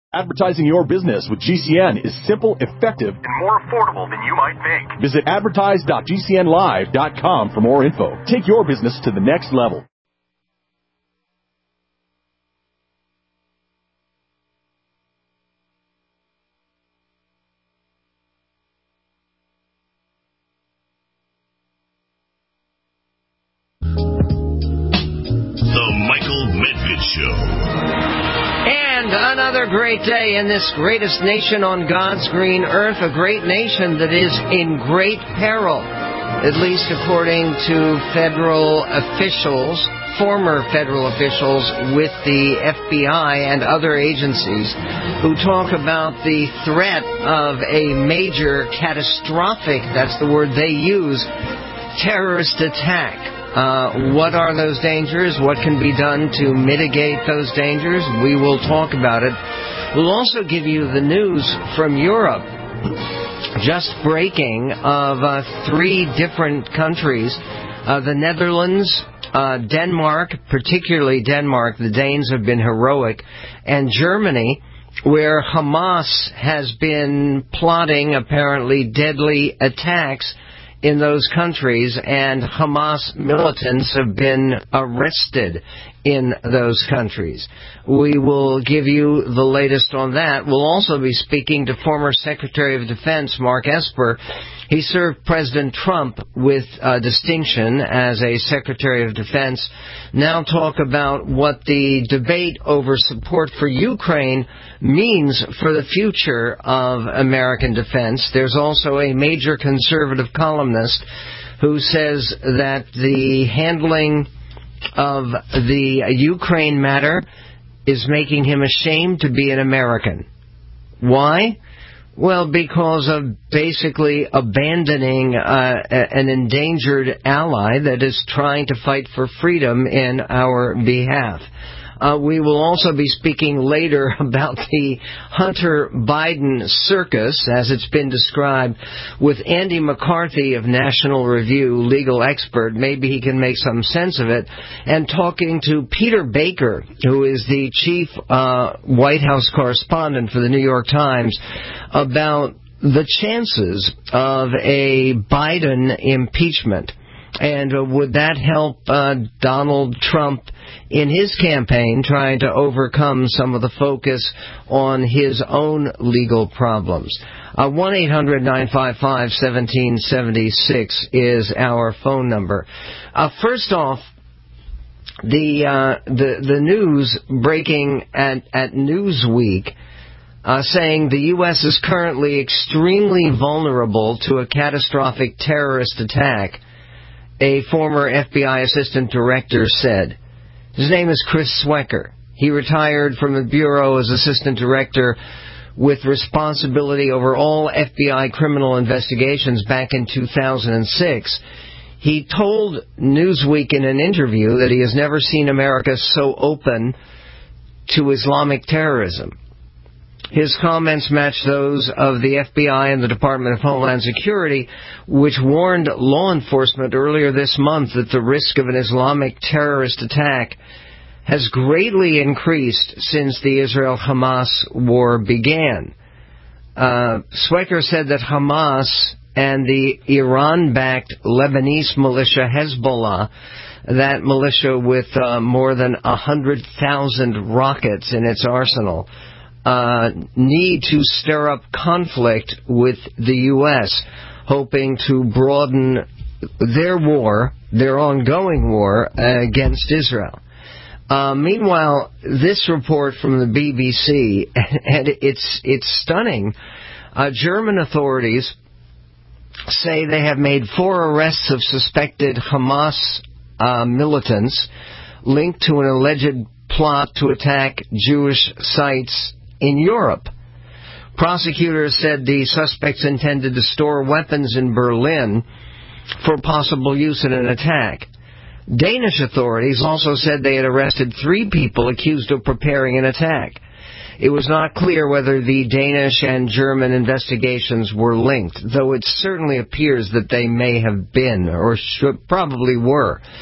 Advertising your business with GCN is simple, effective, and more affordable than you might think. Visit advertise.gcnlive.com for more info. Take your business to the next level. The Michael Medved Show. And another great day in this greatest nation on God's green earth, a great nation that is in great peril, at least according to federal officials, former federal officials with the FBI and other agencies who talk about the threat of a major catastrophic, that's the word they use, terrorist attack. What are those dangers? What can be done to mitigate those dangers? We will talk about it. We'll also give you the news from Europe. Just breaking of 3 different countries. The Netherlands, Denmark, particularly Denmark, the Danes have been heroic, and Germany, where Hamas has been plotting apparently deadly attacks in those countries, and Hamas militants have been arrested in those countries. We will give you the latest on that. We'll also be speaking to former Secretary of Defense Mark Esper. He served President Trump with distinction as a Secretary of Defense. Now talk about what the debate over support for Ukraine means for the future of American defense. There's also a major conservative columnist who says that the handling of the Ukraine matter is making him ashamed to be an American. Why? Well, because of basically abandoning an endangered ally that is trying to fight for freedom in our behalf. We will also be speaking later about the Hunter Biden circus, as it's been described, with Andy McCarthy of National Review, legal expert. Maybe he can make some sense of it. And talking to Peter Baker, who is the chief White House correspondent for the New York Times, about the chances of a Biden impeachment. And would that help Donald Trump in his campaign trying to overcome some of the focus on his own legal problems? 1-800-955-1776 is our phone number. First off, the news breaking at Newsweek saying the U.S. is currently extremely vulnerable to a catastrophic terrorist attack, a former FBI assistant director said. His name is Chris Swecker. He retired from the Bureau as assistant director with responsibility over all FBI criminal investigations back in 2006. He told Newsweek in an interview that he has never seen America so open to Islamic terrorism. His comments match those of the FBI and the Department of Homeland Security, which warned law enforcement earlier this month that the risk of an Islamic terrorist attack has greatly increased since the Israel-Hamas war began. Swecker said that Hamas and the Iran-backed Lebanese militia Hezbollah, that militia with more than 100,000 rockets in its arsenal, need to stir up conflict with the U.S., hoping to broaden their war, their ongoing war against Israel. Meanwhile, this report from the BBC, and it's stunning. German authorities say they have made 4 arrests of suspected Hamas militants linked to an alleged plot to attack Jewish sites in Europe. Prosecutors said the suspects intended to store weapons in Berlin for possible use in an attack. Danish authorities also said they had arrested 3 people accused of preparing an attack. It was not clear whether the Danish and German investigations were linked, though it certainly appears that they may have been, or probably were.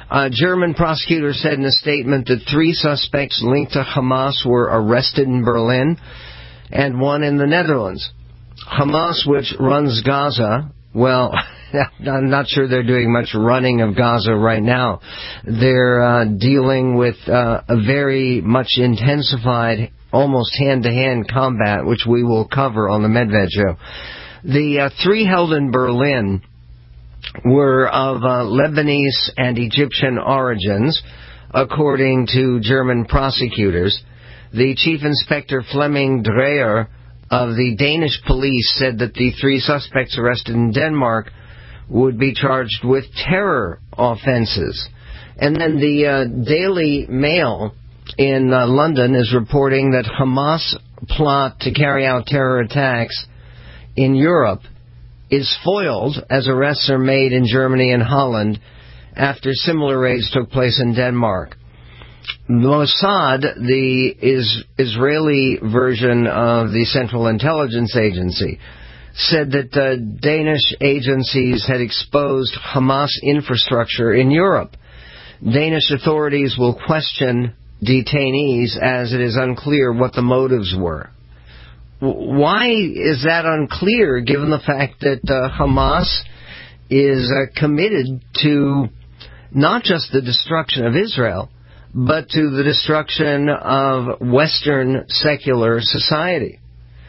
German prosecutors said in a statement that 3 suspects linked to Hamas were arrested in Berlin and 1 in the Netherlands. Hamas, which runs Gaza, well, I'm not sure they're doing much running of Gaza right now. They're dealing with a very much intensified, almost hand-to-hand combat, which we will cover on the Medved Show. The 3 held in Berlin were of Lebanese and Egyptian origins, according to German prosecutors. The Chief Inspector Flemming Dreyer of the Danish police said that the 3 suspects arrested in Denmark would be charged with terror offenses. And then the Daily Mail in London is reporting that Hamas plot to carry out terror attacks in Europe is foiled as arrests are made in Germany and Holland after similar raids took place in Denmark. Mossad, the Israeli version of the Central Intelligence Agency, said that Danish agencies had exposed Hamas infrastructure in Europe. Danish authorities will question detainees as it is unclear what the motives were. Why is that unclear, given the fact that Hamas is committed to not just the destruction of Israel, but to the destruction of Western secular society?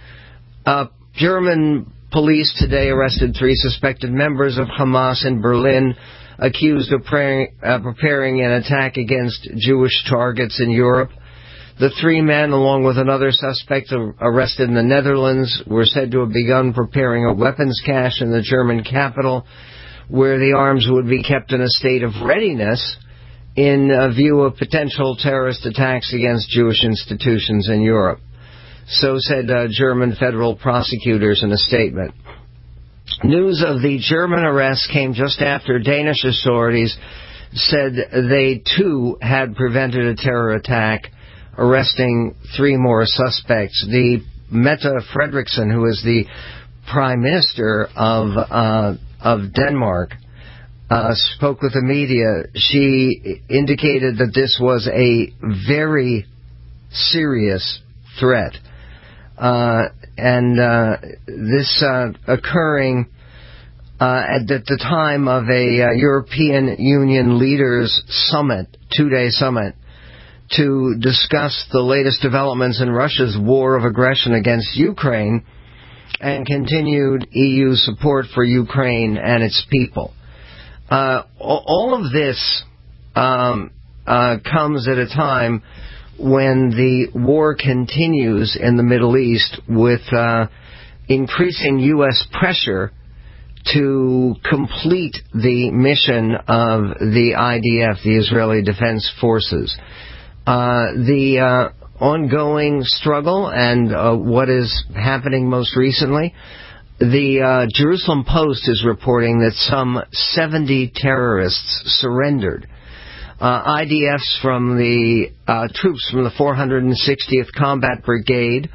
German police today arrested 3 suspected members of Hamas in Berlin, accused of preparing an attack against Jewish targets in Europe. The 3 men, along with another suspect arrested in the Netherlands, were said to have begun preparing a weapons cache in the German capital, where the arms would be kept in a state of readiness in view of potential terrorist attacks against Jewish institutions in Europe. So said German federal prosecutors in a statement. News of the German arrest came just after Danish authorities said they too had prevented a terror attack, arresting 3 more suspects. The Mette Frederiksen, who is the Prime Minister of Denmark, spoke with the media. She indicated that this was a very serious threat. This occurring at the time of a European Union leaders summit, 2-day summit, to discuss the latest developments in Russia's war of aggression against Ukraine and continued EU support for Ukraine and its people. All of this comes at a time when the war continues in the Middle East with increasing U.S. pressure to complete the mission of the IDF, the Israeli Defense Forces. The ongoing struggle and what is happening most recently, the Jerusalem Post is reporting that some 70 terrorists surrendered. IDFs from the troops from the 460th Combat Brigade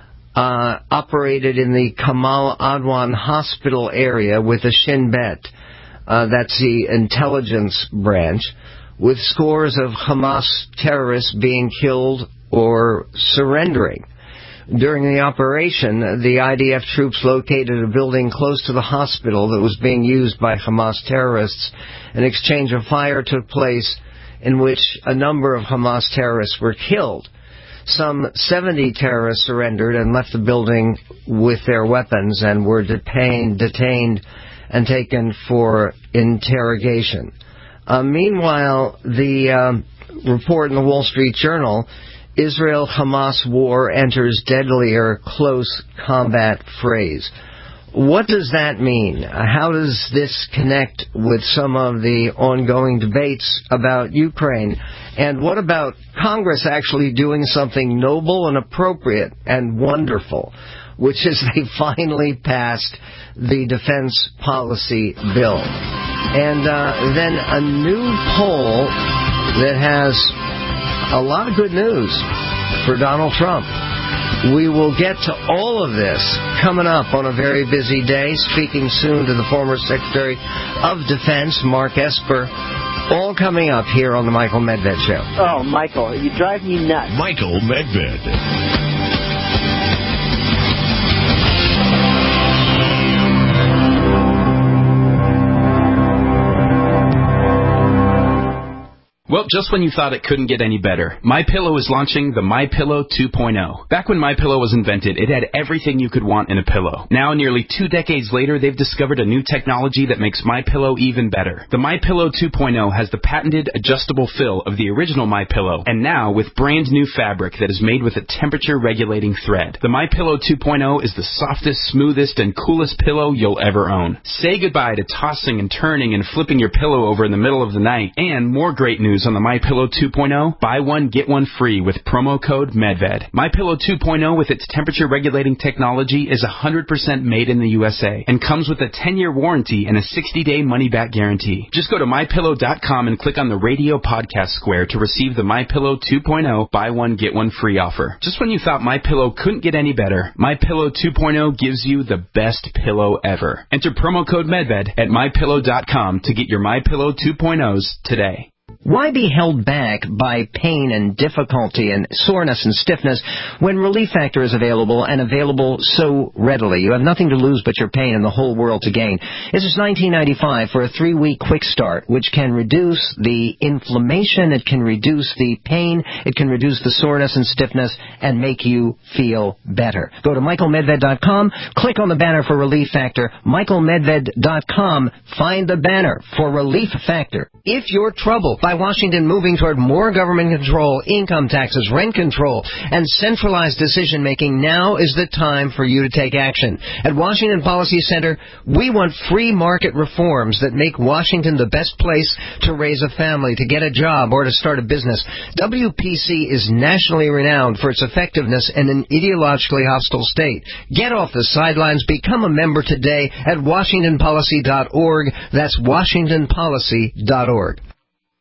operated in the Kamal Adwan Hospital area with a Shin Bet, that's the intelligence branch, with scores of Hamas terrorists being killed or surrendering. During the operation, the IDF troops located a building close to the hospital that was being used by Hamas terrorists. An exchange of fire took place in which a number of Hamas terrorists were killed. Some 70 terrorists surrendered and left the building with their weapons and were detained and taken for interrogation. Meanwhile, the report in the Wall Street Journal, Israel-Hamas war enters deadlier close combat phrase. What does that mean? How does this connect with some of the ongoing debates about Ukraine? And what about Congress actually doing something noble and appropriate and wonderful, which is they finally passed the defense policy bill? And then a new poll that has a lot of good news for Donald Trump. We will get to all of this coming up on a very busy day. Speaking soon to the former Secretary of Defense, Mark Esper, All coming up here on the Michael Medved Show. Oh, Michael, you drive me nuts. Michael Medved. Well, just when you thought it couldn't get any better, MyPillow is launching the MyPillow 2.0. Back when MyPillow was invented, it had everything you could want in a pillow. Now, nearly 2 decades later, they've discovered a new technology that makes MyPillow even better. The MyPillow 2.0 has the patented adjustable fill of the original MyPillow, and now with brand new fabric that is made with a temperature-regulating thread. The MyPillow 2.0 is the softest, smoothest, and coolest pillow you'll ever own. Say goodbye to tossing and turning and flipping your pillow over in the middle of the night. And more great news on the MyPillow 2.0, buy one, get one free with promo code MEDVED. MyPillow 2.0 with its temperature-regulating technology is 100% made in the USA and comes with a 10-year warranty and a 60-day money-back guarantee. Just go to MyPillow.com and click on the radio podcast square to receive the MyPillow 2.0 buy one, get one free offer. Just when you thought MyPillow couldn't get any better, MyPillow 2.0 gives you the best pillow ever. Enter promo code MEDVED at MyPillow.com to get your MyPillow 2.0s today. Why be held back by pain and difficulty and soreness and stiffness when Relief Factor is available and available so readily? You have nothing to lose but your pain and the whole world to gain. This is $19.95 for a 3-week quick start, which can reduce the inflammation, it can reduce the pain, it can reduce the soreness and stiffness, and make you feel better. Go to MichaelMedved.com, click on the banner for Relief Factor, MichaelMedved.com, find the banner for Relief Factor. If you're troubled by Washington moving toward more government control, income taxes, rent control, and centralized decision-making, now is the time for you to take action. At Washington Policy Center, we want free market reforms that make Washington the best place to raise a family, to get a job, or to start a business. WPC is nationally renowned for its effectiveness in an ideologically hostile state. Get off the sidelines. Become a member today at WashingtonPolicy.org. That's WashingtonPolicy.org.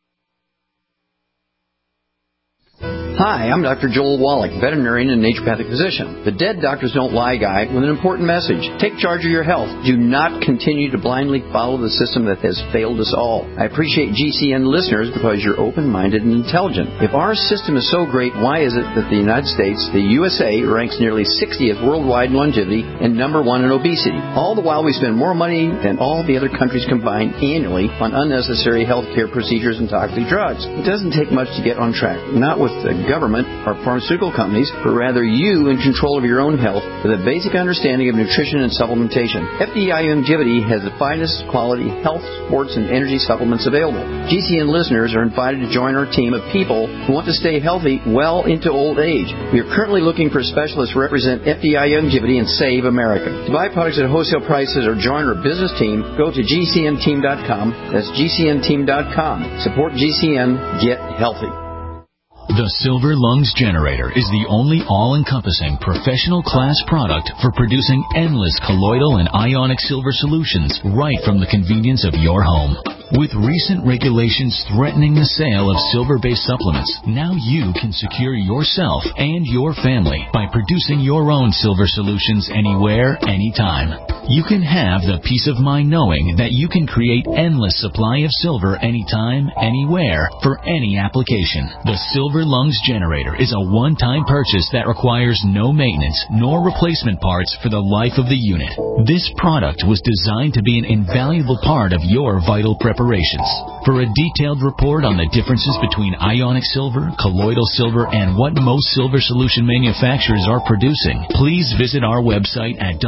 Hi, I'm Dr. Joel Wallach, veterinarian and naturopathic physician. The Dead Doctors Don't Lie guy with an important message. Take charge of your health. Do not continue to blindly follow the system that has failed us all. I appreciate GCN listeners because you're open-minded and intelligent. If our system is so great, why is it that the United States, the USA, ranks nearly 60th worldwide in longevity and number 1 in obesity? All the while we spend more money than all the other countries combined annually on unnecessary health care procedures and toxic drugs. It doesn't take much to get on track. Not with the government or pharmaceutical companies, but rather you in control of your own health with a basic understanding of nutrition and supplementation. FDI Longevity has the finest quality health, sports, and energy supplements available. GCN listeners are invited to join our team of people who want to stay healthy well into old age. We are currently looking for specialists to represent FDI Longevity and Save America. To buy products at wholesale prices or join our business team, go to GCNteam.com. That's GCNteam.com. Support GCN. Get healthy. The Silver Lungs Generator is the only all-encompassing professional class product for producing endless colloidal and ionic silver solutions right from the convenience of your home. With recent regulations threatening the sale of silver-based supplements, now you can secure yourself and your family by producing your own silver solutions anywhere, anytime. You can have the peace of mind knowing that you can create endless supply of silver anytime, anywhere, for any application. The Silver Lungs Generator is a one-time purchase that requires no maintenance nor replacement parts for the life of the unit. This product was designed to be an invaluable part of your vital preparations. For a detailed report on the differences between ionic silver, colloidal silver, and what most silver solution manufacturers are producing, please visit our website at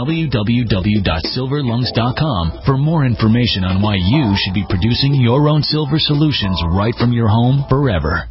www.silverlungs.com for more information on why you should be producing your own silver solutions right from your home forever.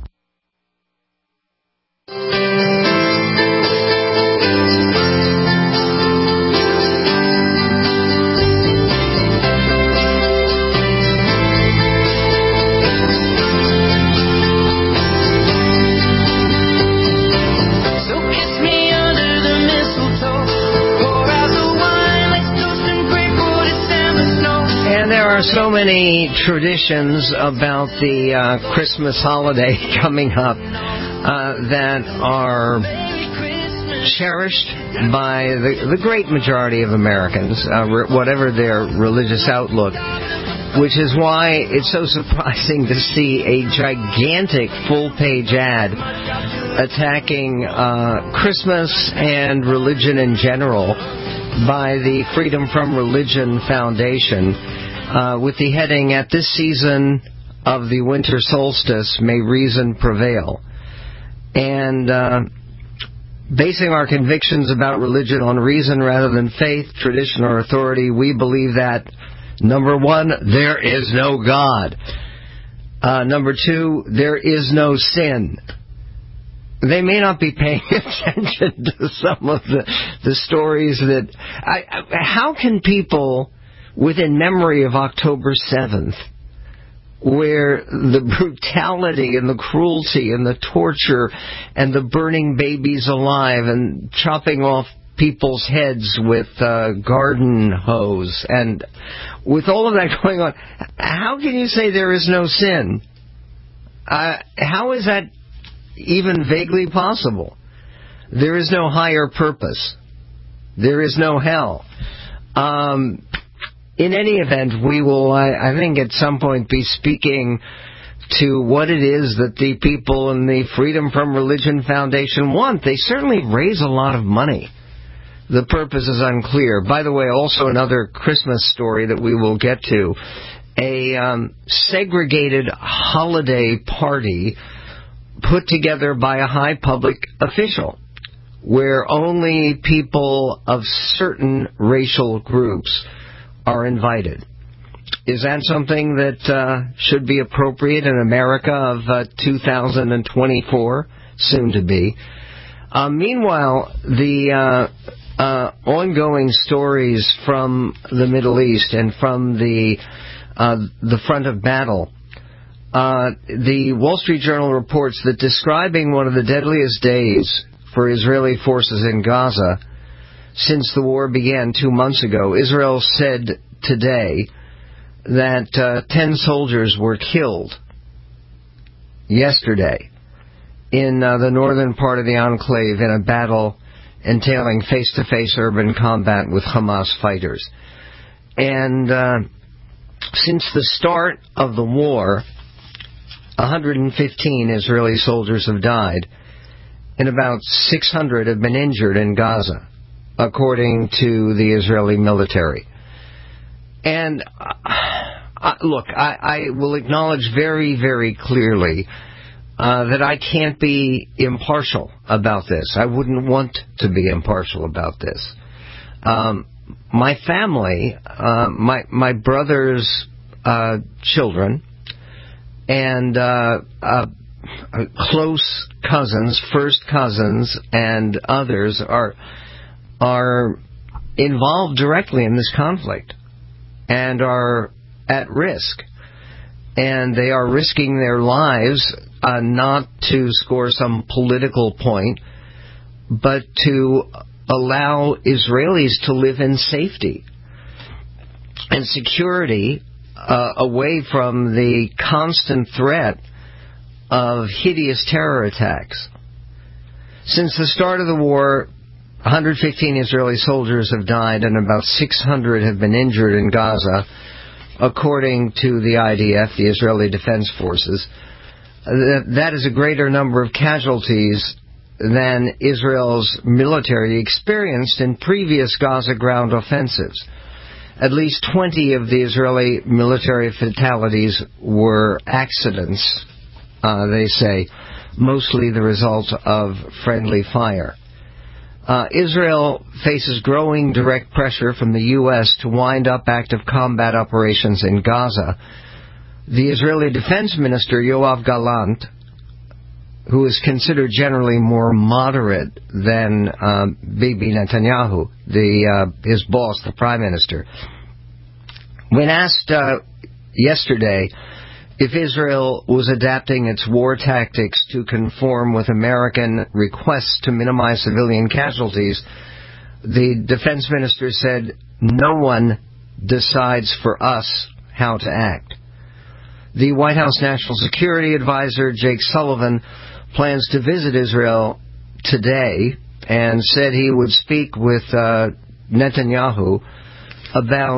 So many traditions about the Christmas holiday coming up that are cherished by the great majority of Americans, whatever their religious outlook. which is why it's so surprising to see a gigantic full-page ad attacking Christmas and religion in general by the Freedom from Religion Foundation with the heading, "At this season of the winter solstice, may reason prevail." And basing our convictions about religion on reason rather than faith, tradition, or authority, we believe that, number one, there is no God. Number two, there is no sin. They may not be paying attention to some of the stories that... how can people, within memory of October 7th, where the brutality and the cruelty and the torture and the burning babies alive and chopping off people's heads with garden hose, and with all of that going on, how can you say there is no sin? How is that even vaguely possible? There is no higher purpose. There is no hell. In any event, we will, I think, at some point be speaking to what it is that the people in the Freedom from Religion Foundation want. They certainly raise a lot of money. The purpose is unclear. By the way, also another Christmas story that we will get to. A segregated holiday party put together by a high public official, where only people of certain racial groups are invited. Is that something that should be appropriate in America of 2024, soon to be? Meanwhile, the ongoing stories from the Middle East and from the front of battle. The Wall Street Journal reports that, describing one of the deadliest days for Israeli forces in Gaza since the war began 2 months ago, Israel said today that 10 soldiers were killed yesterday in the northern part of the enclave in a battle entailing face-to-face urban combat with Hamas fighters. And since the start of the war, 115 Israeli soldiers have died, and about 600 have been injured in Gaza, according to the Israeli military. And look, I will acknowledge very, very clearly that I can't be impartial about this. I wouldn't want to be impartial about this. My family, my brother's children, and close cousins, first cousins, and others are involved directly in this conflict and are at risk. And they are risking their lives not to score some political point, but to allow Israelis to live in safety and security away from the constant threat of hideous terror attacks. Since the start of the war, 115 Israeli soldiers have died and about 600 have been injured in Gaza, according to the IDF, the Israeli Defense Forces. That is a greater number of casualties than Israel's military experienced in previous Gaza ground offensives. At least 20 of the Israeli military fatalities were accidents, they say, mostly the result of friendly fire. Israel faces growing direct pressure from the U.S. to wind up active combat operations in Gaza. The Israeli Defense Minister, Yoav Gallant, who is considered generally more moderate than Bibi Netanyahu, his boss, the Prime Minister, when asked yesterday if Israel was adapting its war tactics to conform with American requests to minimize civilian casualties, the defense minister said, "No one decides for us how to act." The White House National Security Advisor, Jake Sullivan, plans to visit Israel today and said he would speak with Netanyahu about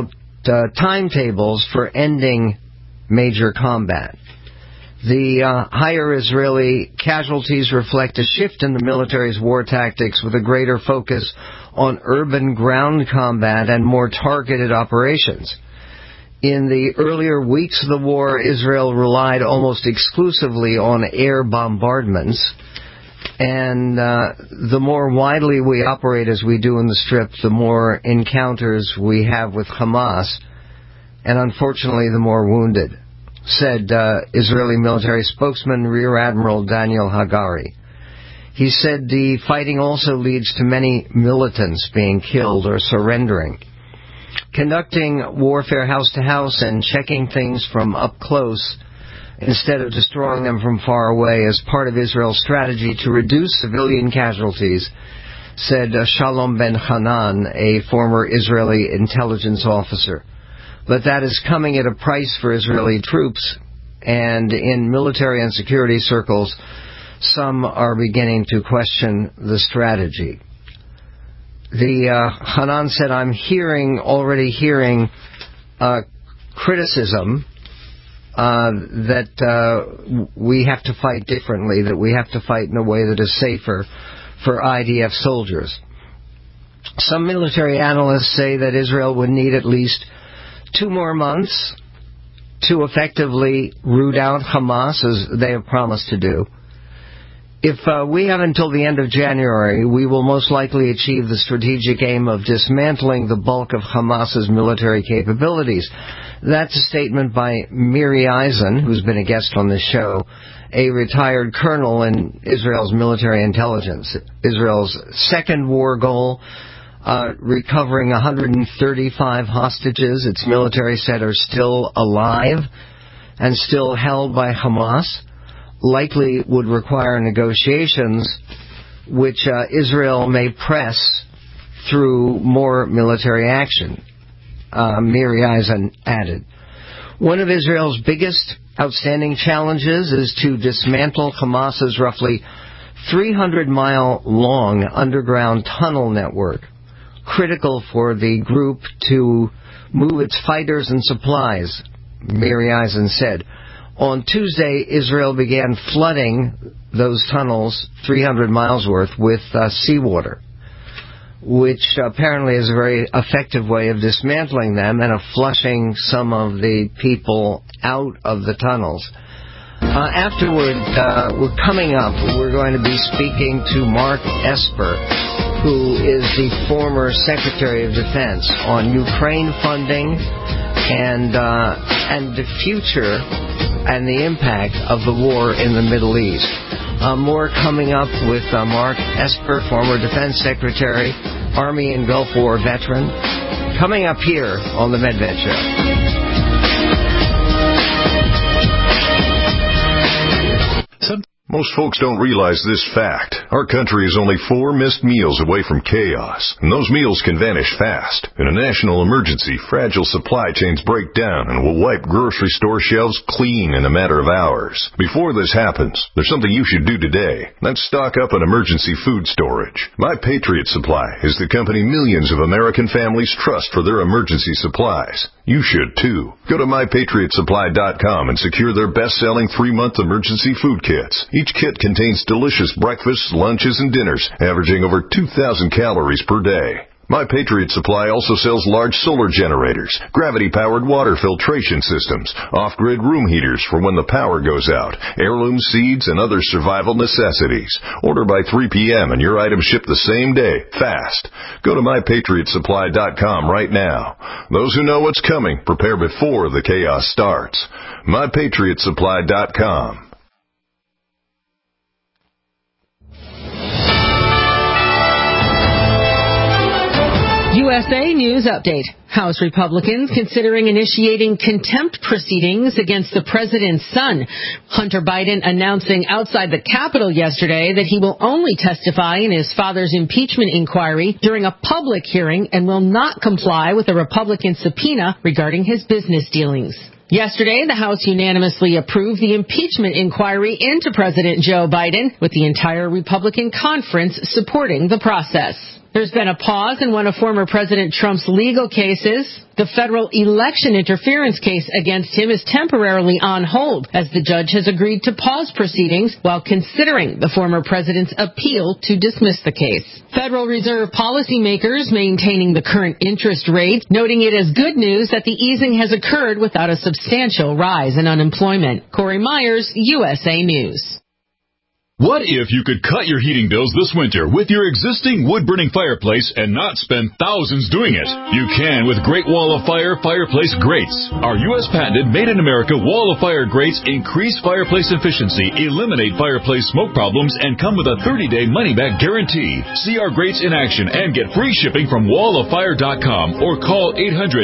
timetables for ending major combat. The higher Israeli casualties reflect a shift in the military's war tactics with a greater focus on urban ground combat and more targeted operations. In the earlier weeks of the war, Israel relied almost exclusively on air bombardments. And the more widely we operate as we do in the Strip, the more encounters we have with Hamas, and unfortunately the more wounded, said Israeli military spokesman Rear Admiral Daniel Hagari. He said the fighting also leads to many militants being killed or surrendering. Conducting warfare house to house and checking things from up close instead of destroying them from far away is part of Israel's strategy to reduce civilian casualties, said Shalom Ben Hanan, a former Israeli intelligence officer. But that is coming at a price for Israeli troops, and in military and security circles, some are beginning to question the strategy. The Hanan said, I'm already hearing criticism that we have to fight differently, that we have to fight in a way that is safer for IDF soldiers. Some military analysts say that Israel would need at least 2 more months to effectively root out Hamas, as they have promised to do. If we have until the end of January, we will most likely achieve the strategic aim of dismantling the bulk of Hamas's military capabilities. That's a statement by Miri Eisen, who's been a guest on this show, a retired colonel in Israel's military intelligence. Israel's second war goal, recovering 135 hostages its military said are still alive and still held by Hamas, likely would require negotiations which Israel may press through more military action, Miri Eisen added. One of Israel's biggest outstanding challenges is to dismantle Hamas's roughly 300-mile-long underground tunnel network, critical for the group to move its fighters and supplies, Miri Eisen said. On Tuesday, Israel began flooding those tunnels, 300 miles worth, with seawater, which apparently is a very effective way of dismantling them and of flushing some of the people out of the tunnels. Afterward, we're coming up, we're going to be speaking to Mark Esper, who is the former Secretary of Defense, on Ukraine funding and the future and the impact of the war in the Middle East. More coming up with Mark Esper, former Defense Secretary, Army and Gulf War veteran, coming up here on the Medved Show. Most folks don't realize this fact. Our country is only 4 missed meals away from chaos, and those meals can vanish fast. In a national emergency, fragile supply chains break down and will wipe grocery store shelves clean in a matter of hours. Before this happens, there's something you should do today. That's stock up on emergency food storage. My Patriot Supply is the company millions of American families trust for their emergency supplies. You should, too. Go to MyPatriotSupply.com and secure their best-selling 3-month emergency food kits. Each kit contains delicious breakfasts, lunches, and dinners, averaging over 2,000 calories per day. My Patriot Supply also sells large solar generators, gravity-powered water filtration systems, off-grid room heaters for when the power goes out, heirloom seeds, and other survival necessities. Order by 3 p.m. and your items ship the same day, fast. Go to MyPatriotSupply.com right now. Those who know what's coming, prepare before the chaos starts. MyPatriotSupply.com. USA News Update. House Republicans considering initiating contempt proceedings against the president's son. Hunter Biden announcing outside the Capitol yesterday that he will only testify in his father's impeachment inquiry during a public hearing and will not comply with a Republican subpoena regarding his business dealings. Yesterday, the House unanimously approved the impeachment inquiry into President Joe Biden, with the entire Republican conference supporting the process. There's been a pause in one of former President Trump's legal cases. The federal election interference case against him is temporarily on hold as the judge has agreed to pause proceedings while considering the former president's appeal to dismiss the case. Federal Reserve policymakers maintaining the current interest rate, noting it as good news that the easing has occurred without a substantial rise in unemployment. Corey Myers, USA News. What if you could cut your heating bills this winter with your existing wood-burning fireplace and not spend thousands doing it? You can with Great Wall of Fire fireplace grates. Our U.S. patented made-in-America Wall of Fire grates increase fireplace efficiency, eliminate fireplace smoke problems, and come with a 30-day money-back guarantee. See our grates in action and get free shipping from walloffire.com or call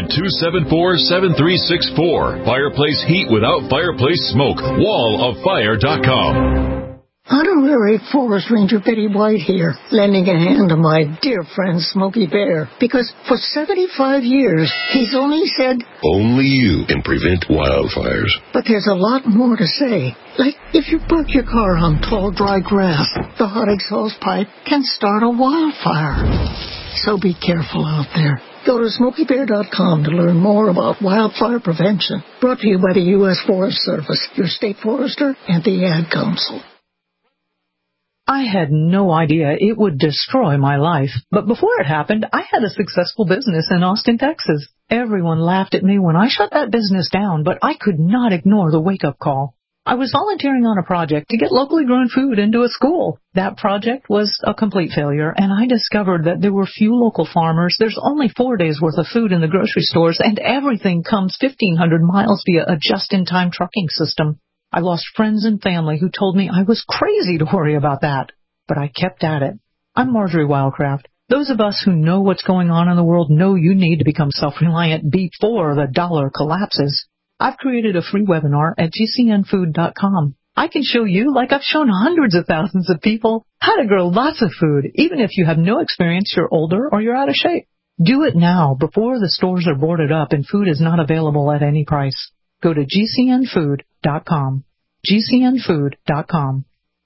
800-274-7364. Fireplace heat without fireplace smoke. walloffire.com. Honorary Forest Ranger Betty White here, lending a hand to my dear friend Smokey Bear, because for 75 years, he's only said, only you can prevent wildfires. But there's a lot more to say. Like, if you park your car on tall, dry grass, the hot exhaust pipe can start a wildfire. So be careful out there. Go to SmokeyBear.com to learn more about wildfire prevention. Brought to you by the U.S. Forest Service, your state forester, and the Ad Council. I had no idea it would destroy my life. But before it happened, I had a successful business in Austin, Texas. Everyone laughed at me when I shut that business down, but I could not ignore the wake-up call. I was volunteering on a project to get locally grown food into a school. That project was a complete failure, and I discovered that there were few local farmers. There's only 4 days' worth of food in the grocery stores, and everything comes 1,500 miles via a just-in-time trucking system. I lost friends and family who told me I was crazy to worry about that. But I kept at it. I'm Marjorie Wildcraft. Those of us who know what's going on in the world know you need to become self-reliant before the dollar collapses. I've created a free webinar at gcnfood.com. I can show you, like I've shown hundreds of thousands of people, how to grow lots of food, even if you have no experience, you're older, or you're out of shape. Do it now before the stores are boarded up and food is not available at any price. Go to gcnfood.com. gcnfood.com.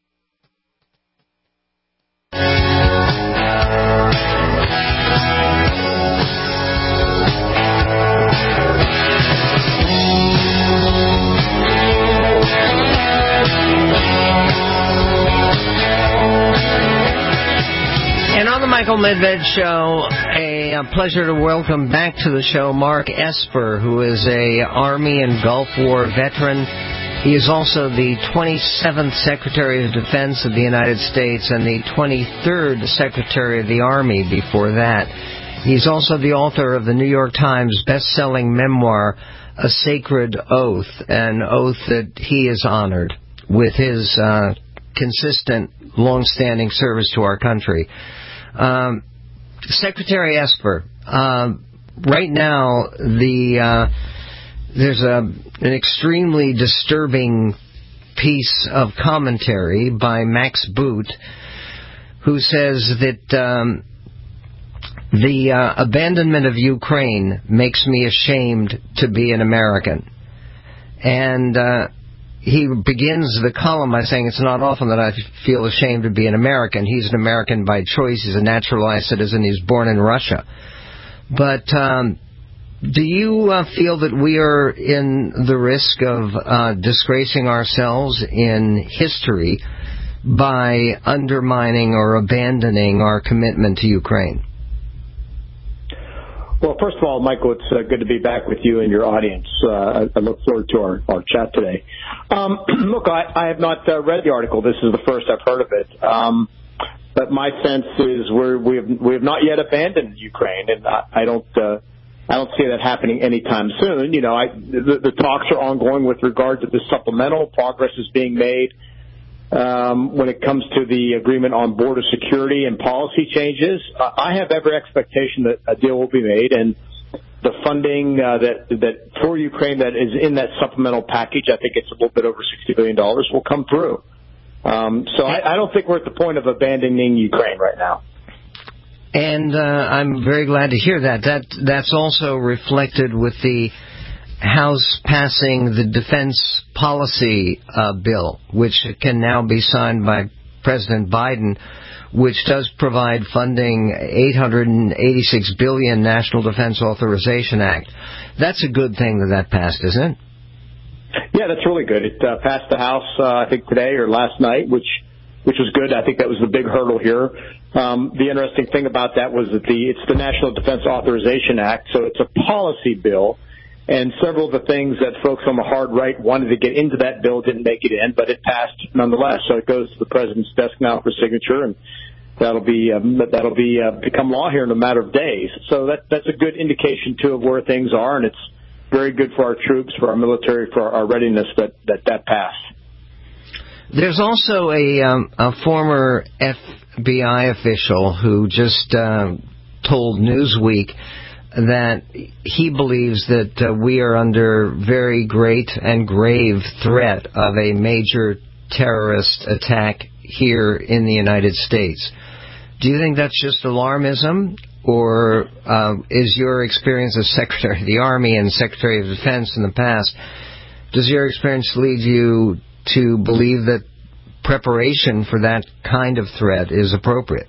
And on the Michael Medved Show, a pleasure to welcome back to the show Mark Esper, who is a Army and Gulf War veteran. He is also the 27th Secretary of Defense of the United States and the 23rd Secretary of the Army before that. He's also the author of the New York Times best-selling memoir, A Sacred Oath, an oath that he is honored with his consistent, long-standing service to our country. Secretary Esper, right now there's an extremely disturbing piece of commentary by Max Boot, who says that the abandonment of Ukraine makes me ashamed to be an American. And he begins the column by saying, it's not often that I feel ashamed to be an American. He's an American by choice. He's a naturalized citizen. He's born in Russia. But do you feel that we are in the risk of disgracing ourselves in history by undermining or abandoning our commitment to Ukraine? Well, first of all, Michael, it's good to be back with you and your audience. I look forward to our chat today. Look, I have not read the article. This is the first I've heard of it. But my sense is we have not yet abandoned Ukraine, and I don't see that happening anytime soon. You know, the talks are ongoing with regard to the supplemental. Progress is being made when it comes to the agreement on border security and policy changes. I have every expectation that a deal will be made, and the funding that for Ukraine that is in that supplemental package, I think it's a little bit over $60 billion, will come through. So I don't think we're at the point of abandoning Ukraine right now. And I'm very glad to hear that. That's also reflected with the House passing the defense policy bill, which can now be signed by President Biden, which does provide funding, $886 billion National Defense Authorization Act. That's a good thing that passed, isn't it? Yeah, that's really good. It passed the House, I think, today or last night, which was good. I think that was the big hurdle here. The interesting thing about that was that it's the National Defense Authorization Act, so it's a policy bill, and several of the things that folks on the hard right wanted to get into that bill didn't make it in, but it passed nonetheless. So it goes to the president's desk now for signature, and that'll become law here in a matter of days. So that's a good indication too of where things are, and it's very good for our troops, for our military, for our readiness that passed. There's also a former FBI official who just told Newsweek that he believes that we are under very great and grave threat of a major terrorist attack here in the United States. Do you think that's just alarmism, or is your experience as Secretary of the Army and Secretary of Defense in the past, does your experience lead you to believe that preparation for that kind of threat is appropriate?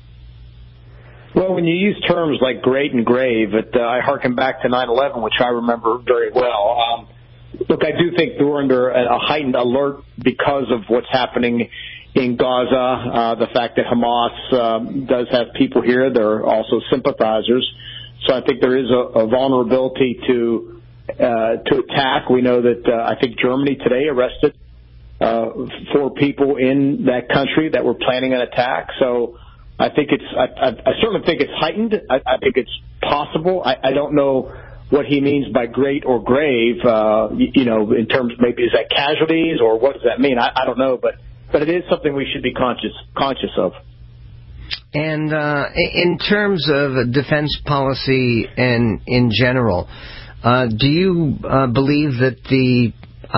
Well, when you use terms like great and grave, I harken back to 9/11, which I remember very well. Look, I do think we're under a heightened alert because of what's happening in Gaza, the fact that Hamas does have people here. They're also sympathizers. So I think there is a vulnerability to attack. We know that I think Germany today arrested 4 people in that country that were planning an attack. So I think I certainly think it's heightened. I think it's possible. I don't know what he means by great or grave, in terms of maybe is that casualties or what does that mean? I don't know, but it is something we should be conscious of. And in terms of defense policy and in general, do you believe that the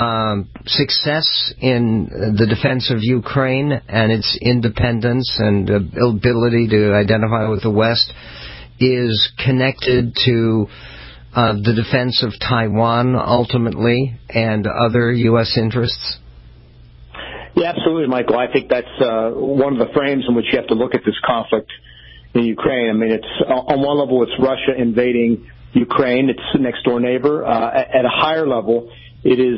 success in the defense of Ukraine and its independence and ability to identify with the West is connected to the defense of Taiwan ultimately and other U.S. interests? Yeah, absolutely, Michael. I think that's one of the frames in which you have to look at this conflict in Ukraine. I mean, it's on one level, it's Russia invading Ukraine, its next door neighbor. At a higher level, it is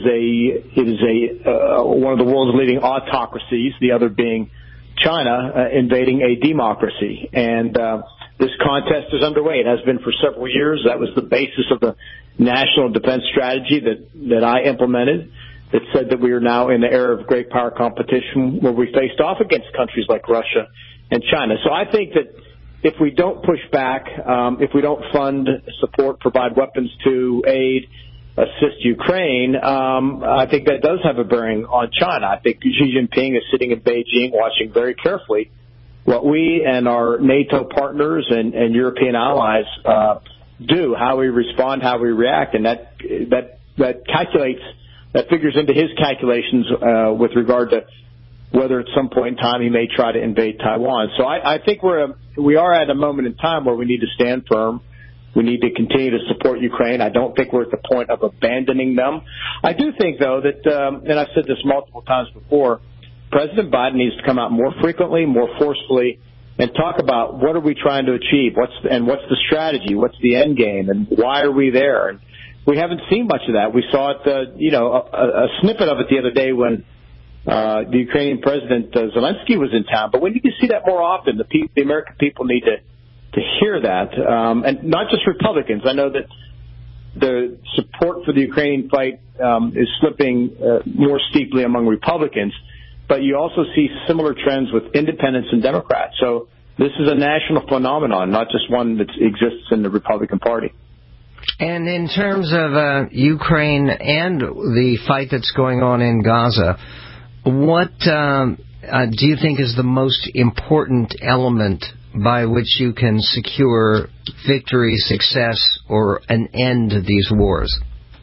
one of the world's leading autocracies, the other being China, invading a democracy. And this contest is underway. It has been for several years. That was the basis of the national defense strategy that I implemented. It said that we are now in the era of great power competition where we faced off against countries like Russia and China. So I think that if we don't push back, if we don't fund, support, provide weapons to aid, assist Ukraine, I think that does have a bearing on China. I think Xi Jinping is sitting in Beijing watching very carefully what we and our NATO partners and European allies do, how we respond, how we react, and that calculates. That figures into his calculations with regard to whether at some point in time he may try to invade Taiwan. So I think we are at a moment in time where we need to stand firm. We need to continue to support Ukraine. I don't think we're at the point of abandoning them. I do think, though, that, and I've said this multiple times before, President Biden needs to come out more frequently, more forcefully, and talk about what are we trying to achieve, what's the strategy, what's the end game, and why are we there. And we haven't seen much of that. We saw it, a snippet of it the other day when the Ukrainian President Zelensky was in town. But we need to see that more often. The American people need to hear that, and not just Republicans. I know that the support for the Ukrainian fight is slipping more steeply among Republicans, but you also see similar trends with independents and Democrats. So this is a national phenomenon, not just one that exists in the Republican Party. And in terms of Ukraine and the fight that's going on in Gaza, what do you think is the most important element by which you can secure victory, success, or an end to these wars?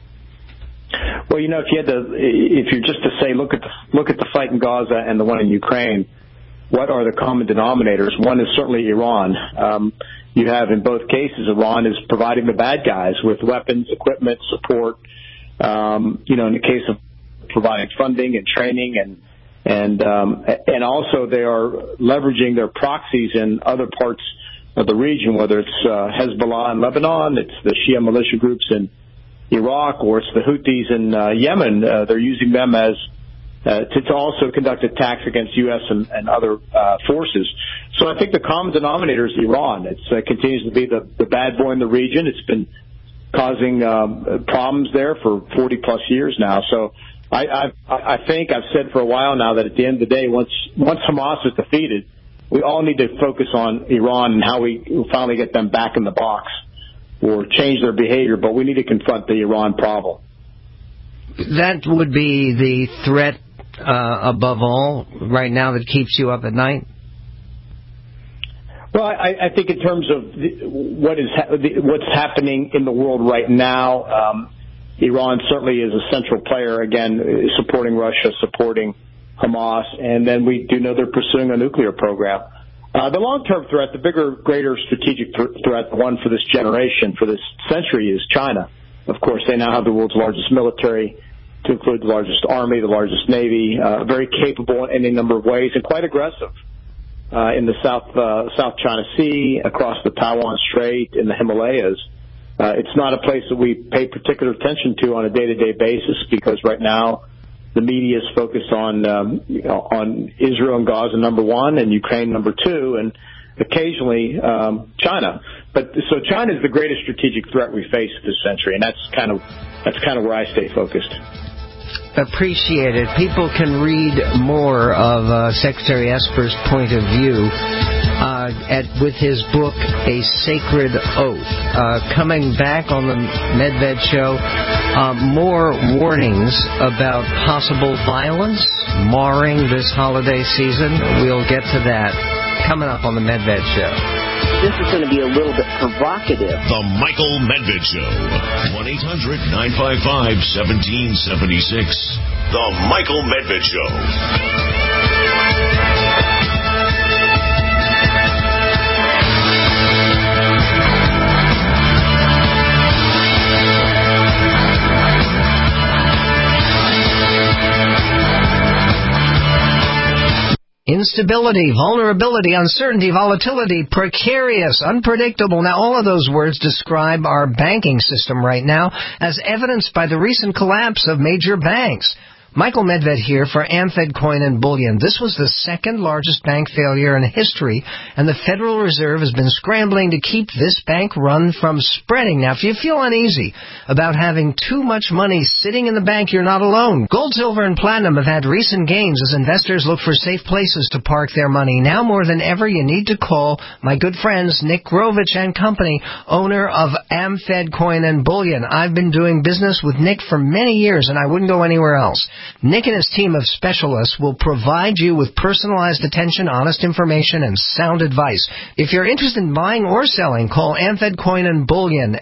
Well, if you're just to say, look at the fight in Gaza and the one in Ukraine, what are the common denominators? One is certainly Iran. You have, in both cases, Iran is providing the bad guys with weapons, equipment, support. In the case of providing funding and training And also they are leveraging their proxies in other parts of the region, whether it's Hezbollah in Lebanon, it's the Shia militia groups in Iraq, or it's the Houthis in Yemen. They're using them as to also conduct attacks against U.S. and other forces. So I think the common denominator is Iran. It continues to be the bad boy in the region. It's been causing problems there for 40-plus years now. So I think I've said for a while now that at the end of the day, once Hamas is defeated, we all need to focus on Iran and how we finally get them back in the box or change their behavior, but we need to confront the Iran problem. That would be the threat above all right now that keeps you up at night? Well, I think in terms of what's happening in the world right now, Iran certainly is a central player, again, supporting Russia, supporting Hamas, and then we do know they're pursuing a nuclear program. The long-term threat, the bigger, greater strategic threat, the one for this generation, for this century, is China. Of course, they now have the world's largest military, to include the largest army, the largest navy, very capable in any number of ways, and quite aggressive in the South China Sea, across the Taiwan Strait, in the Himalayas. It's not a place that we pay particular attention to on a day-to-day basis because right now the media is focused on Israel and Gaza, number one, and Ukraine, number two, and occasionally China. So China is the greatest strategic threat we face this century, and that's kind of where I stay focused. Appreciate it. People can read more of Secretary Esper's point of view with his book, A Sacred Oath. Coming back on the Medved Show, more warnings about possible violence marring this holiday season. We'll get to that coming up on the Medved Show. This is going to be a little bit provocative. The Michael Medved Show. 1-800-955-1776. The Michael Medved Show. Instability, vulnerability, uncertainty, volatility, precarious, unpredictable. Now, all of those words describe our banking system right now, as evidenced by the recent collapse of major banks. Michael Medved here for Amfed Coin and Bullion. This was the second largest bank failure in history, and the Federal Reserve has been scrambling to keep this bank run from spreading. Now, if you feel uneasy about having too much money sitting in the bank, you're not alone. Gold, silver, and platinum have had recent gains as investors look for safe places to park their money. Now more than ever, you need to call my good friends Nick Grovich and Company, owner of Amfed Coin and Bullion. I've been doing business with Nick for many years, and I wouldn't go anywhere else. Nick and his team of specialists will provide you with personalized attention, honest information, and sound advice. If you're interested in buying or selling, call Amfed Coin and Bullion,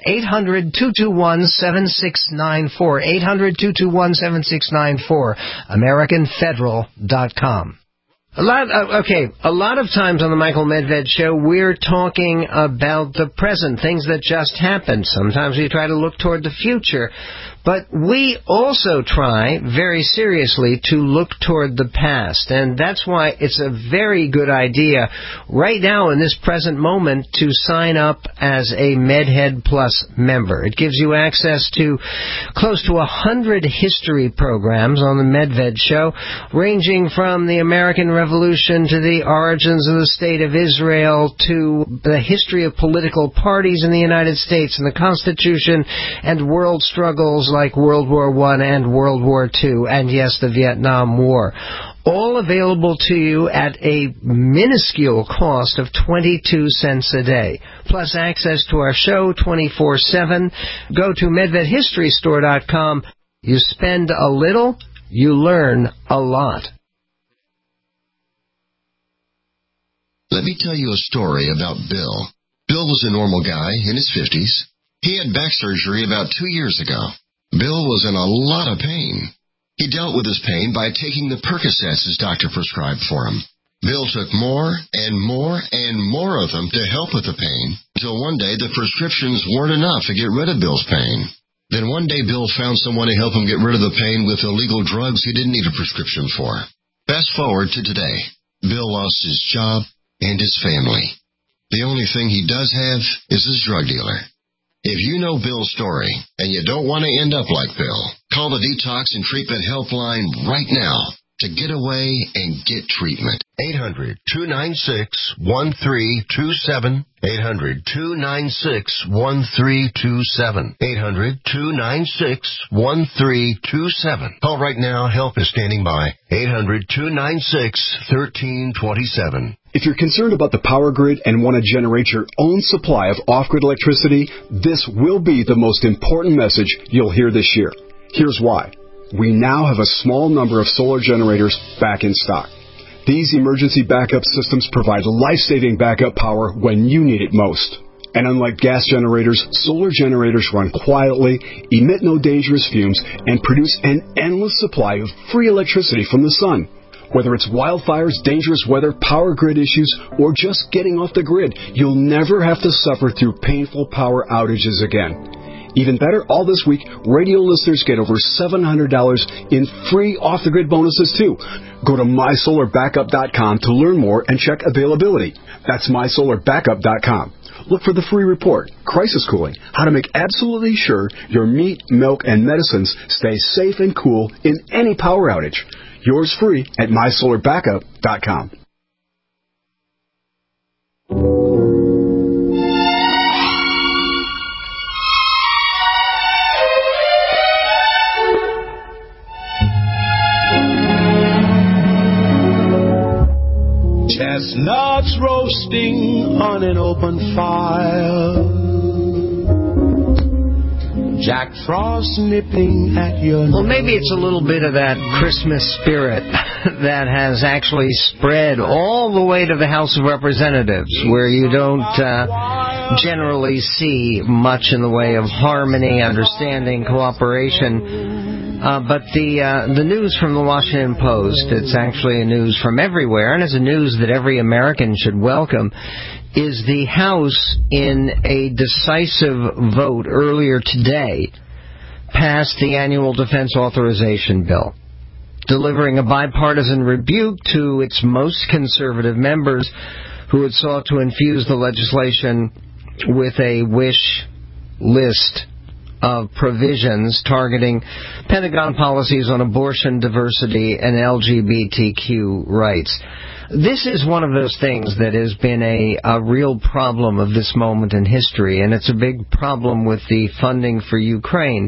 800-221-7694, 800-221-7694, AmericanFederal.com. A lot of times on the Michael Medved Show, we're talking about the present, things that just happened. Sometimes we try to look toward the future. But we also try, very seriously, to look toward the past. And that's why it's a very good idea right now in this present moment to sign up as a MedHead Plus member. It gives you access to close to 100 history programs on the Medved Show, ranging from the American Revolution to the origins of the State of Israel to the history of political parties in the United States and the Constitution and world struggles like World War I and World War II, and yes, the Vietnam War. All available to you at a minuscule cost of 22 cents a day. Plus access to our show 24/7. Go to MedvedHistoryStore.com. You spend a little, you learn a lot. Let me tell you a story about Bill. Bill was a normal guy in his 50s. He had back surgery about 2 years ago. Bill was in a lot of pain. He dealt with his pain by taking the Percocets his doctor prescribed for him. Bill took more and more and more of them to help with the pain, until one day the prescriptions weren't enough to get rid of Bill's pain. Then one day Bill found someone to help him get rid of the pain with illegal drugs he didn't need a prescription for. Fast forward to today. Bill lost his job and his family. The only thing he does have is his drug dealer. If you know Bill's story and you don't want to end up like Bill, call the Detox and Treatment Helpline right now to get away and get treatment. 800-296-1327. 800-296-1327. 800-296-1327. Call right now. Help is standing by. 800-296-1327. If you're concerned about the power grid and want to generate your own supply of off-grid electricity, this will be the most important message you'll hear this year. Here's why. We now have a small number of solar generators back in stock. These emergency backup systems provide life-saving backup power when you need it most. And unlike gas generators, solar generators run quietly, emit no dangerous fumes, and produce an endless supply of free electricity from the sun. Whether it's wildfires, dangerous weather, power grid issues, or just getting off the grid, you'll never have to suffer through painful power outages again. Even better, all this week, radio listeners get over $700 in free off-the-grid bonuses, too. Go to MySolarBackup.com to learn more and check availability. That's MySolarBackup.com. Look for the free report, Crisis Cooling, how to make absolutely sure your meat, milk, and medicines stay safe and cool in any power outage. Yours free at MySolarBackup.com. Chestnuts roasting on an open fire, Jack Frost nipping at your nose. Well, maybe it's a little bit of that Christmas spirit that has actually spread all the way to the House of Representatives, where you don't generally see much in the way of harmony, understanding, cooperation. But the news from the Washington Post, it's actually a news from everywhere, and it's a news that every American should welcome, is the House, in a decisive vote earlier today, passed the annual defense authorization bill, delivering a bipartisan rebuke to its most conservative members who had sought to infuse the legislation with a wish list of provisions targeting Pentagon policies on abortion, diversity, and LGBTQ rights. This is one of those things that has been a real problem of this moment in history, and it's a big problem with the funding for Ukraine.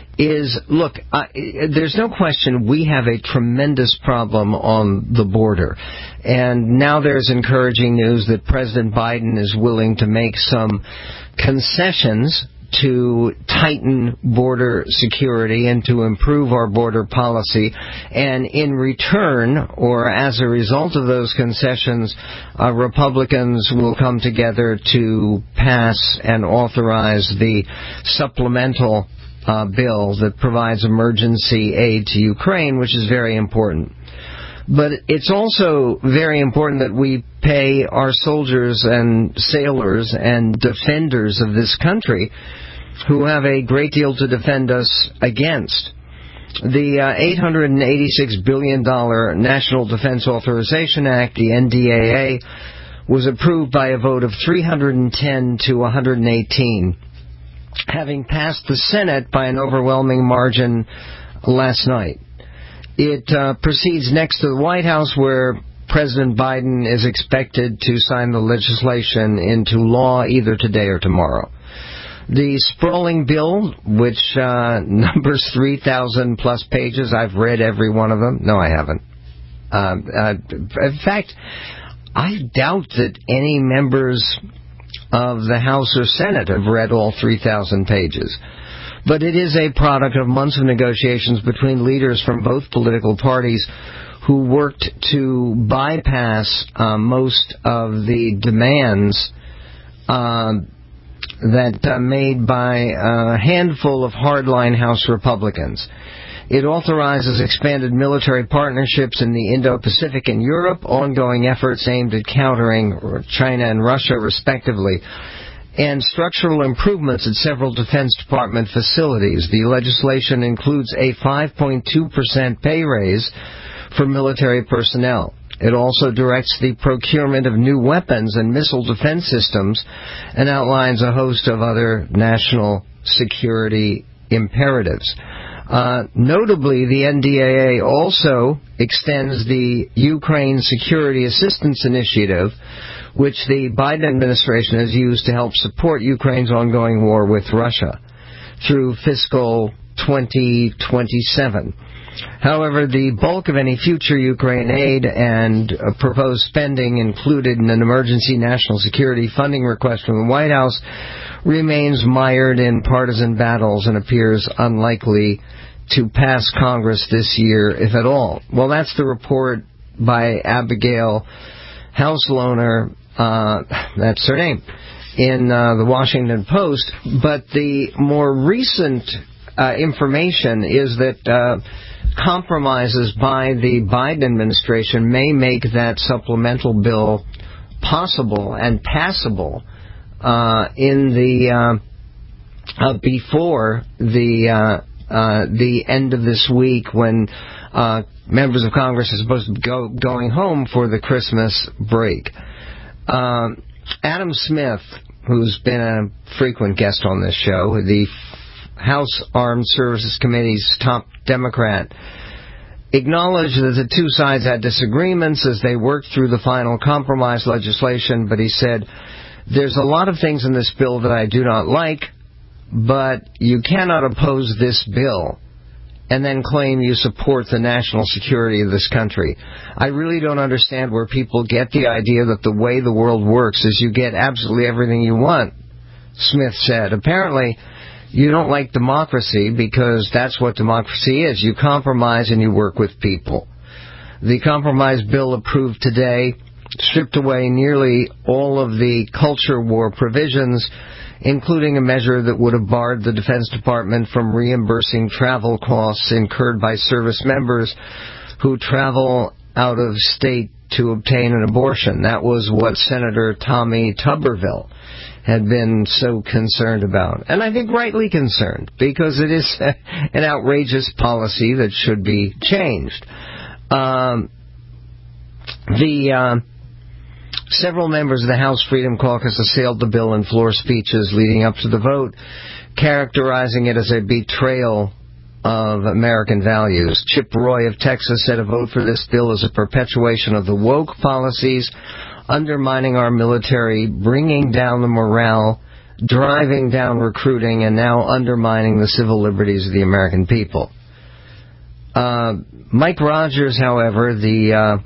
There's no question we have a tremendous problem on the border. And now there's encouraging news that President Biden is willing to make some concessions to tighten border security and to improve our border policy. And in return, or as a result of those concessions, Republicans will come together to pass and authorize the supplemental bill that provides emergency aid to Ukraine, which is very important. But it's also very important that we pay our soldiers and sailors and defenders of this country who have a great deal to defend us against. The $886 billion National Defense Authorization Act, the NDAA, was approved by a vote of 310 to 118, having passed the Senate by an overwhelming margin last night. It proceeds next to the White House, where President Biden is expected to sign the legislation into law either today or tomorrow. The sprawling bill, which numbers 3,000 plus pages, I've read every one of them. No, I haven't. In fact, I doubt that any members of the House or Senate have read all 3,000 pages. But it is a product of months of negotiations between leaders from both political parties who worked to bypass most of the demands that made by a handful of hardline House Republicans. It authorizes expanded military partnerships in the Indo-Pacific and Europe, ongoing efforts aimed at countering China and Russia, respectively, and structural improvements at several Defense Department facilities. The legislation includes a 5.2% pay raise for military personnel. It also directs the procurement of new weapons and missile defense systems and outlines a host of other national security imperatives. Notably, the NDAA also extends the Ukraine Security Assistance Initiative, which the Biden administration has used to help support Ukraine's ongoing war with Russia, through fiscal 2027. However, the bulk of any future Ukraine aid and proposed spending included in an emergency national security funding request from the White House remains mired in partisan battles and appears unlikely to pass Congress this year, if at all. Well, that's the report by Abigail Housloner, that's her name, in the Washington Post. But the more recent information is that compromises by the Biden administration may make that supplemental bill possible and passable in the before the end of this week, when members of Congress are supposed to be going home for the Christmas break. Adam Smith, who's been a frequent guest on this show, the House Armed Services Committee's top Democrat, acknowledged that the two sides had disagreements as they worked through the final compromise legislation, but he said, "There's a lot of things in this bill that I do not like, but you cannot oppose this bill and then claim you support the national security of this country. I really don't understand where people get the idea that the way the world works is you get absolutely everything you want," Smith said. Apparently, you don't like democracy because that's what democracy is. You compromise and you work with people. The compromise bill approved today stripped away nearly all of the culture war provisions, including a measure that would have barred the Defense Department from reimbursing travel costs incurred by service members who travel out of state to obtain an abortion. That was what Senator Tommy Tuberville had been so concerned about. And I think rightly concerned, because it is an outrageous policy that should be changed. Several members of the House Freedom Caucus assailed the bill in floor speeches leading up to the vote, characterizing it as a betrayal of American values. Chip Roy of Texas said a vote for this bill is a perpetuation of the woke policies, undermining our military, bringing down the morale, driving down recruiting, and now undermining the civil liberties of the American people. Mike Rogers, however, the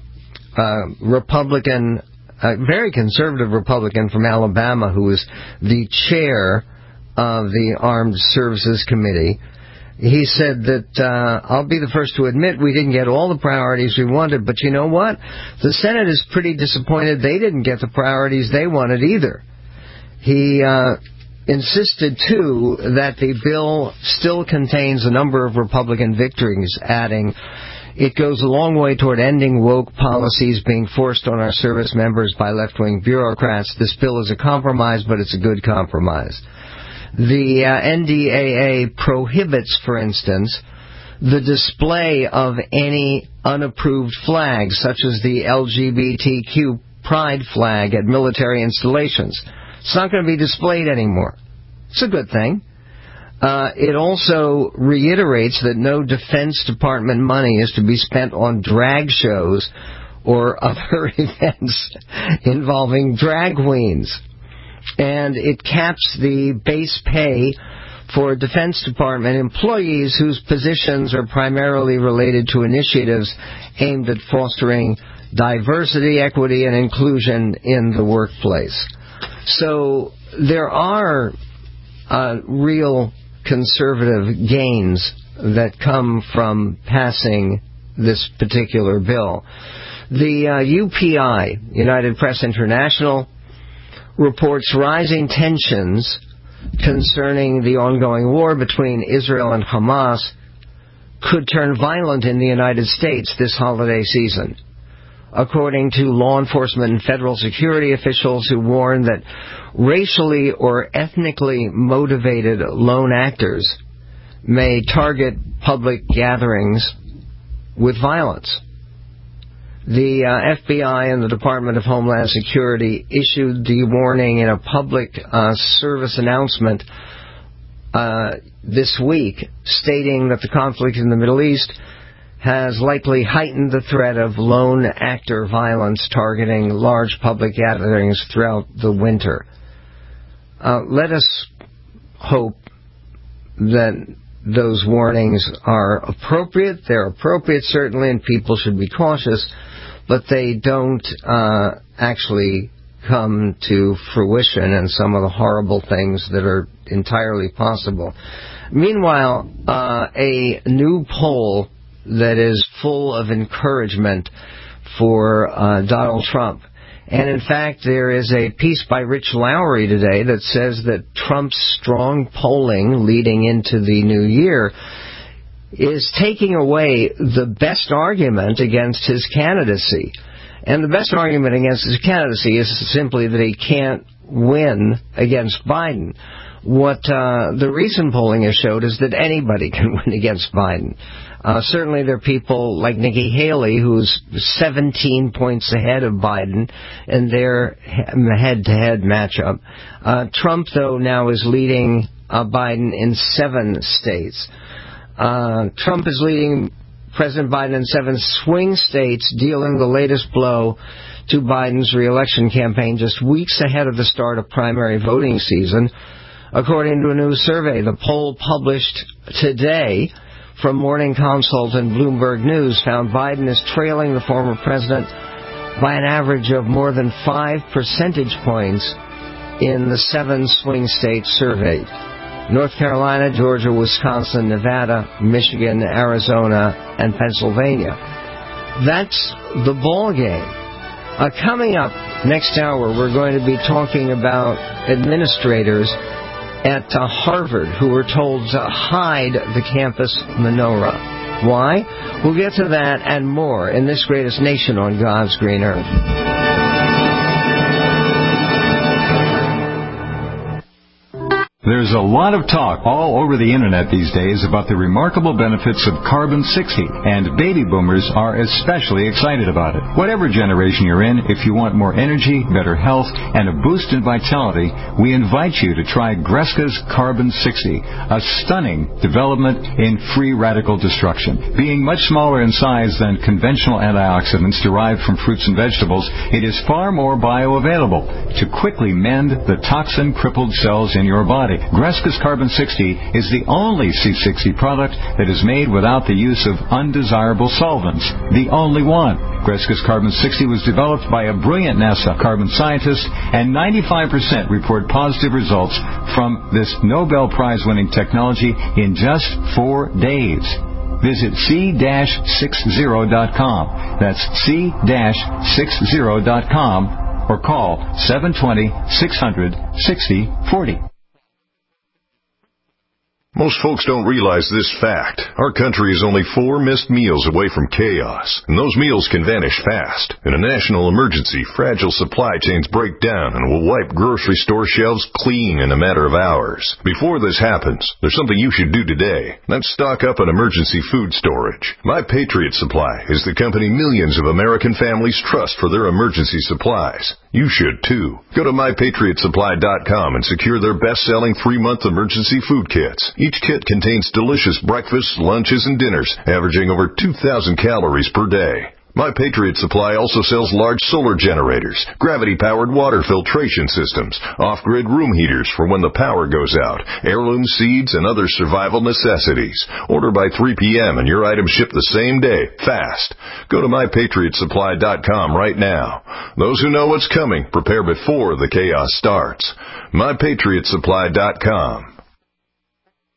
Republican, very conservative Republican from Alabama, who is the chair of the Armed Services Committee, he said that, I'll be the first to admit we didn't get all the priorities we wanted, but you know what? The Senate is pretty disappointed they didn't get the priorities they wanted either. He insisted, too, that the bill still contains a number of Republican victories, adding, "It goes a long way toward ending woke policies being forced on our service members by left-wing bureaucrats. This bill is a compromise, but it's a good compromise." The NDAA prohibits, for instance, the display of any unapproved flags, such as the LGBTQ pride flag at military installations. It's not going to be displayed anymore. It's a good thing. It also reiterates that no Defense Department money is to be spent on drag shows or other events involving drag queens. And it caps the base pay for Defense Department employees whose positions are primarily related to initiatives aimed at fostering diversity, equity, and inclusion in the workplace. So there are real conservative gains that come from passing this particular bill. The UPI, United Press International, reports rising tensions concerning the ongoing war between Israel and Hamas could turn violent in the United States this holiday season, according to law enforcement and federal security officials who warn that racially or ethnically motivated lone actors may target public gatherings with violence. The FBI and the Department of Homeland Security issued the warning in a public service announcement this week, stating that the conflict in the Middle East has likely heightened the threat of lone actor violence targeting large public gatherings throughout the winter. Let us hope that those warnings are appropriate. They're appropriate, certainly, and people should be cautious, but they don't actually come to fruition in some of the horrible things that are entirely possible. Meanwhile, a new poll that is full of encouragement for Donald Trump. And in fact, there is a piece by Rich Lowry today that says that Trump's strong polling leading into the new year is taking away the best argument against his candidacy. And the best argument against his candidacy is simply that he can't win against Biden. What the recent polling has showed is that anybody can win against Biden. Certainly there are people like Nikki Haley, who's 17 points ahead of Biden in their head-to-head matchup. Trump, though, now is leading Biden in 7 states. Trump is leading President Biden in 7 swing states, dealing the latest blow to Biden's re-election campaign just weeks ahead of the start of primary voting season. According to a new survey, the poll published today from Morning Consult and Bloomberg News found Biden is trailing the former president by an average of more than 5 percentage points in the 7 swing states surveyed: North Carolina, Georgia, Wisconsin, Nevada, Michigan, Arizona, and Pennsylvania. That's the ball game. Coming up next hour, we're going to be talking about administrators at Harvard who were told to hide the campus menorah. Why? We'll get to that and more in this greatest nation on God's green earth. There's a lot of talk all over the internet these days about the remarkable benefits of Carbon-60, and baby boomers are especially excited about it. Whatever generation you're in, if you want more energy, better health, and a boost in vitality, we invite you to try Greska's Carbon-60, a stunning development in free radical destruction. Being much smaller in size than conventional antioxidants derived from fruits and vegetables, it is far more bioavailable to quickly mend the toxin-crippled cells in your body. Greska's Carbon-60 is the only C60 product that is made without the use of undesirable solvents. The only one. Greska's Carbon-60 was developed by a brilliant NASA carbon scientist, and 95% report positive results from this Nobel Prize-winning technology in just 4 days. Visit c-60.com. That's c-60.com or call 720-600-6040. Most folks don't realize this fact. Our country is only 4 missed meals away from chaos, and those meals can vanish fast. In a national emergency, fragile supply chains break down and will wipe grocery store shelves clean in a matter of hours. Before this happens, there's something you should do today. That's stock up on emergency food storage. My Patriot Supply is the company millions of American families trust for their emergency supplies. You should, too. Go to MyPatriotSupply.com and secure their best-selling 3-month emergency food kits. Each kit contains delicious breakfasts, lunches, and dinners, averaging over 2,000 calories per day. My Patriot Supply also sells large solar generators, gravity-powered water filtration systems, off-grid room heaters for when the power goes out, heirloom seeds, and other survival necessities. Order by 3 p.m. and your items ship the same day, fast. Go to MyPatriotSupply.com right now. Those who know what's coming, prepare before the chaos starts. MyPatriotSupply.com.